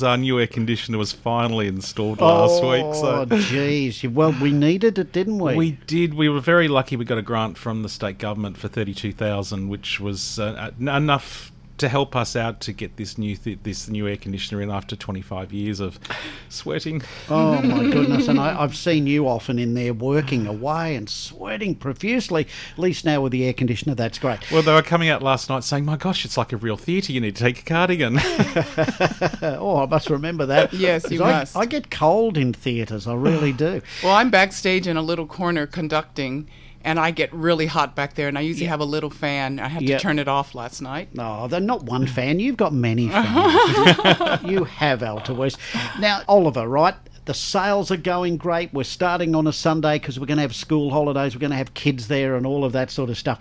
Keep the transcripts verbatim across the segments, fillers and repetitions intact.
Our new air conditioner was finally installed last oh, week. So. Oh, geez. Well, we needed it, didn't we? We did. We were very lucky. We got a grant from the state government for thirty-two thousand dollars, which was uh, enough to help us out to get this new th- this new air conditioner in after twenty-five years of sweating. Oh, my goodness. And I, I've seen you often in there working away and sweating profusely. At least now with the air conditioner, that's great. Well, they were coming out last night saying, my gosh, it's like a real theatre. You need to take a cardigan. Oh, I must remember that. Yes, you I, must. I get cold in theatres. I really do. Well, I'm backstage in a little corner conducting, and I get really hot back there, and I usually Yeah. have a little fan. I had Yeah. to turn it off last night. No, they're not one fan. You've got many fans. You have, Altoise. Now, Oliver, right? The sales are going great. We're starting on a Sunday because we're going to have school holidays. We're going to have kids there and all of that sort of stuff.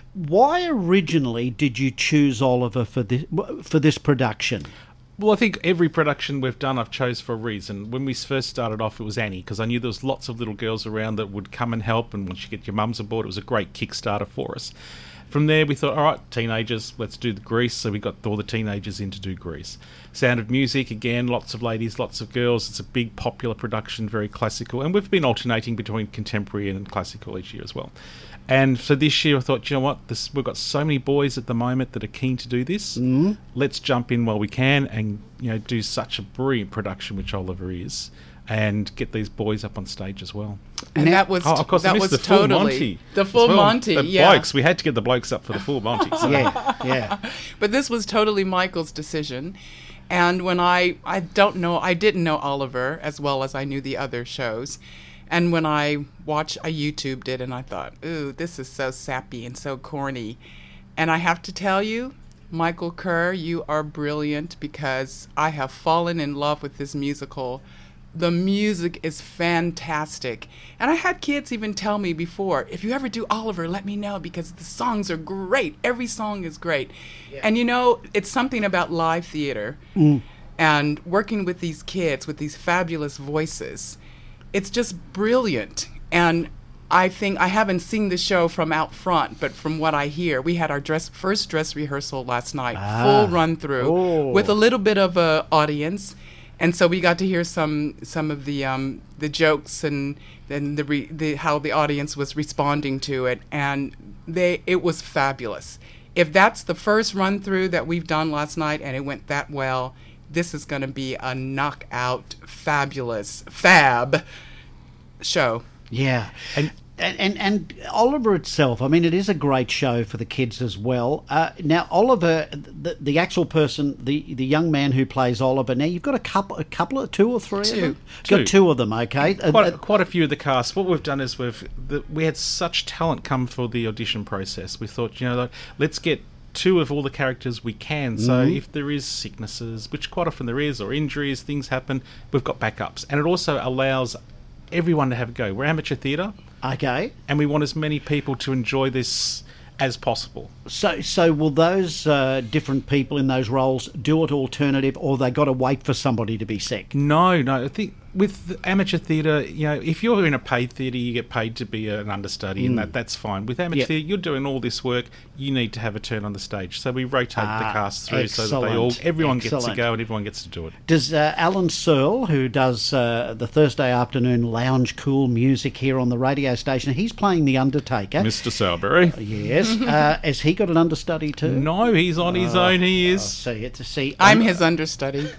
Why originally did you choose Oliver for this, for this production? Well, I think every production we've done I've chose for a reason. When we first started off, it was Annie, because I knew there was lots of little girls around that would come and help, and once you get your mums aboard, it was a great Kickstarter for us. From there, we thought, all right, teenagers, let's do the Grease, so we got all the teenagers in to do Grease. Sound of Music, again, lots of ladies, lots of girls. It's a big, popular production, very classical, and we've been alternating between contemporary and classical each year as well. And for this year, I thought, you know what, this, we've got so many boys at the moment that are keen to do this. Mm-hmm. Let's jump in while we can and, you know, do such a brilliant production, which Oliver is, and get these boys up on stage as well. And that was Oh, of course, I that missed was the full totally Monty. the as full well. Monty. The yeah, blokes, we had to get the blokes up for the full Monty. So. Yeah, yeah. But this was totally Michael's decision. And when I I don't know I didn't know Oliver as well as I knew the other shows. And when I watched, I YouTubed it, and I thought, ooh, this is so sappy and so corny. And I have to tell you, Michael Kerr, you are brilliant, because I have fallen in love with this musical. The music is fantastic. And I had kids even tell me before, if you ever do Oliver, let me know, because the songs are great. Every song is great. Yeah. And you know, it's something about live theater mm. and working with these kids with these fabulous voices. It's just brilliant. And I think, I haven't seen the show from out front, but from what I hear, we had our dress first dress rehearsal last night, ah. full run through, oh. with a little bit of a audience. And so we got to hear some some of the um, the jokes and then the, re, the how the audience was responding to it, and they it was fabulous. If that's the first run through that we've done last night and it went that well, this is going to be a knockout, fabulous, fab show. Yeah. And, and and and Oliver itself, I mean, it is a great show for the kids as well. Uh, now, Oliver, the, the actual person, the, the young man who plays Oliver, now you've got a couple, a couple of, two or three two. of them? Two. Got two of them, okay. Quite, uh, quite a few of the cast. What we've done is we've, the, we had such talent come for the audition process. We thought, you know, like, let's get two of all the characters we can, so mm-hmm. if there is sicknesses, which quite often there is, or injuries, things happen, we've got backups. And it also allows everyone to have a go. We're amateur theatre. Okay. And we want as many people to enjoy this as possible. So so will those uh, different people in those roles do it alternative, or they got to wait for somebody to be sick? No, no. I think with amateur theatre, you know, if you're in a paid theatre, you get paid to be an understudy, mm. and that that's fine. With amateur yep. theatre, you're doing all this work, you need to have a turn on the stage. So we rotate ah, the cast through excellent. so that they all, everyone excellent. gets to go and everyone gets to do it. Does uh, Alan Searle, who does uh, the Thursday afternoon lounge cool music here on the radio station, he's playing the Undertaker. Mister Sowerberry. Yes. uh, has he got an understudy too? No, he's on his oh, own, he is. Oh, see, to see, I'm his understudy.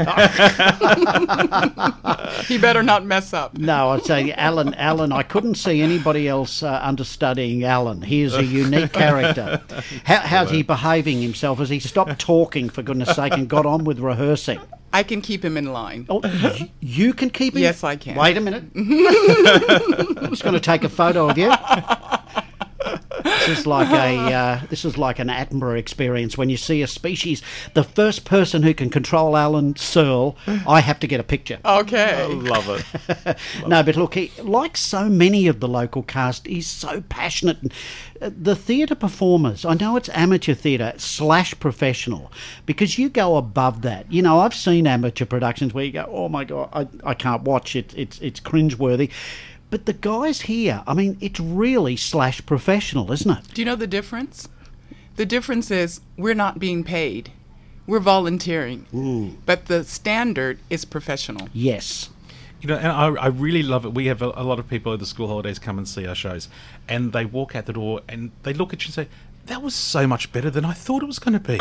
He better not mess up. No, I'd say Alan, Alan, I couldn't see anybody else uh, understudying Alan. He is a unique character. How, how's he behaving himself? Has he stopped talking, for goodness sake, and got on with rehearsing? I can keep him in line. Oh, y- you can keep him? Yes, I can. Wait a minute. I'm just going to take a photo of you. This is like a uh, this is like an Attenborough experience. When you see a species, the first person who can control Alan Searle, I have to get a picture. Okay. I love it. Love no, but look, he, like so many of the local cast, he's so passionate. The theatre performers, I know it's amateur theatre slash professional, because you go above that. You know, I've seen amateur productions where you go, oh my God, I, I can't watch it. It's, it's cringeworthy. But the guys here, I mean, it's really slash professional, isn't it? Do you know the difference? The difference is we're not being paid. We're volunteering. Mm. But the standard is professional. Yes. You know, and I, I really love it. We have a, a lot of people at the school holidays come and see our shows, and they walk out the door and they look at you and say, that was so much better than I thought it was going to be.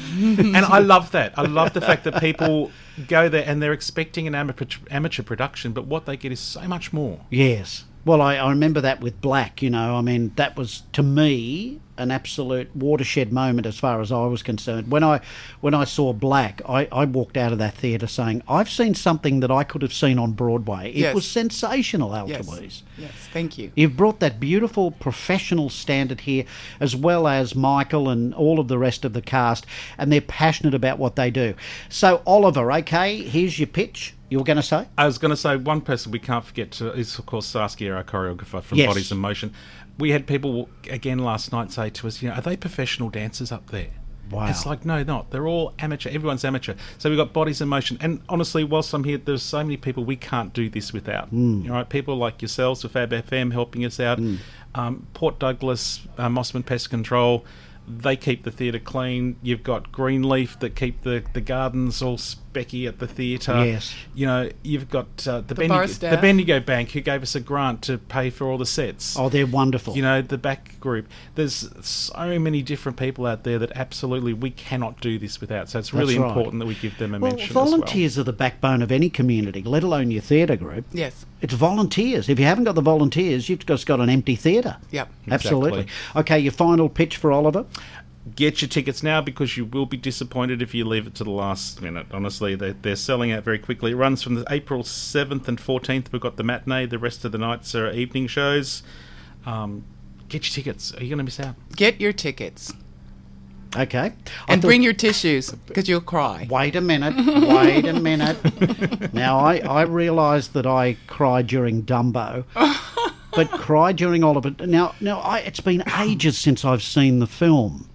And I love that. I love the fact that people go there and they're expecting an amateur, amateur production, but what they get is so much more. Yes. Well, I, I remember that with Black, you know. I mean, that was, to me, an absolute watershed moment as far as I was concerned. When I when I saw Black, I, I walked out of that theatre saying, I've seen something that I could have seen on Broadway. It Yes. was sensational, Al Yes. Louise. Yes, thank you. You've brought that beautiful professional standard here, as well as Michael and all of the rest of the cast, and they're passionate about what they do. So, Oliver, okay, here's your pitch. You were going to say? I was going to say one person we can't forget to, is, of course, Saskia, our choreographer from Yes. Bodies in Motion. We had people, again, last night say to us, you know, are they professional dancers up there? Wow. It's like, no, not. They're all amateur. Everyone's amateur. So we've got Bodies in Motion. And honestly, whilst I'm here, there's so many people we can't do this without. Mm. You know, right? People like yourselves with Fab F M helping us out. Mm. Um, Port Douglas, uh, Mossman Pest Control, they keep the theatre clean. You've got Greenleaf that keep the, the gardens all specky at the theatre. Yes. You know, you've got uh, the, The Bendigo, bar the staff. Bendigo Bank who gave us a grant to pay for all the sets. Oh, they're wonderful. You know, the back group. There's so many different people out there that absolutely we cannot do this without. So it's really That's right. important that we give them a well, mention volunteers as well. are the backbone of any community, let alone your theatre group. Yes. It's volunteers. If you haven't got the volunteers, you've just got an empty theatre. Yep. Absolutely. Exactly. Okay, your final pitch for Oliver? Get your tickets now because you will be disappointed if you leave it to the last minute. Honestly, they're, they're selling out very quickly. It runs from the April seventh and fourteenth. We've got the matinee. The rest of the nights are evening shows. Um, get your tickets. Are you going to miss out? Get your tickets. Okay. I And thought- bring your tissues, because you'll cry. Wait a minute. Wait a minute. Now, I, I realised that I cried during Dumbo, but cried during Oliver. Now, now I, it's been ages since I've seen the film.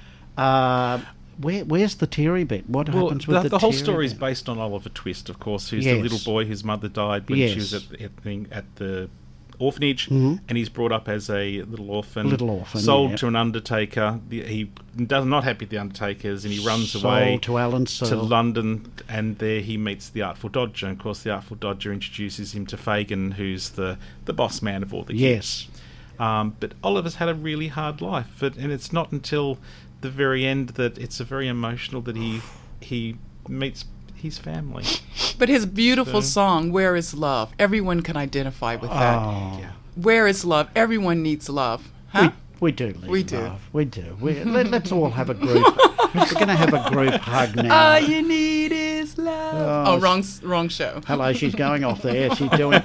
Uh, where, where's the teary bit? What Well, happens with the, the, the whole teary story is bit? based on Oliver Twist, of course, who's Yes. the little boy whose mother died when she was Yes. at, at, the, at the orphanage, Mhm. and he's brought up as a little orphan, Little orphan, sold yeah. to an undertaker. The, he does not happy with the undertakers, and he runs Sold away to Alan to Searle. London, and there he meets the Artful Dodger. And of course, the Artful Dodger introduces him to Fagin, who's the, the boss man of all the kids. Yes. Um, but Oliver's had a really hard life, but, and it's not until the very end that it's a very emotional that he he meets his family. But his beautiful So- song, Where is Love? Everyone can identify with that. Oh. Yeah. Where is love? Everyone needs love. Huh? We, we do, Lee We do. Love. We do. We, let, let's all have a group. We're going to have a group hug now. All you need is love. Oh, Oh, wrong, s- wrong show. Hello, she's going off there. She's doing.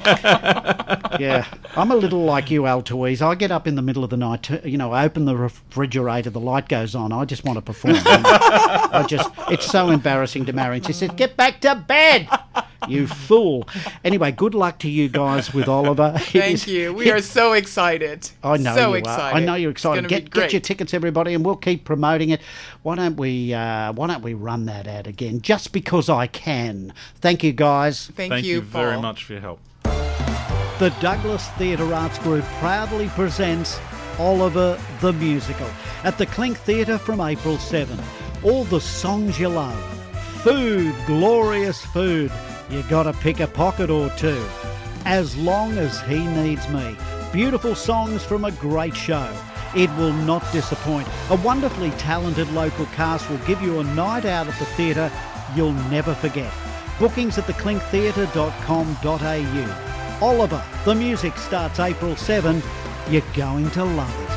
Yeah, I'm a little like you, Al Louise. I get up in the middle of the night, to, you know, open the refrigerator, the light goes on. I just want to perform. I just, it's so embarrassing to Marion. She says, "Get back to bed, you fool." Anyway, good luck to you guys with Oliver. It Thank is- you. We are so excited. I know so you excited. are. I know you're It's gonna excited. be Get, great. get your tickets, everybody, and we'll keep promoting it. Why don't we? Uh, why don't we run that ad again? Just because I can. Thank you, guys. Thank, Thank you, very Paul. much for your help. The Douglas Theatre Arts Group proudly presents Oliver the Musical at the Clink Theatre from April seventh. All the songs you love. Food, glorious food. You gotta pick a pocket or two. As long as he needs me. Beautiful songs from a great show. It will not disappoint. A wonderfully talented local cast will give you a night out at the theatre you'll never forget. Bookings at the clink theatre dot com dot a u. Oliver, the music starts April seventh. You're going to love it.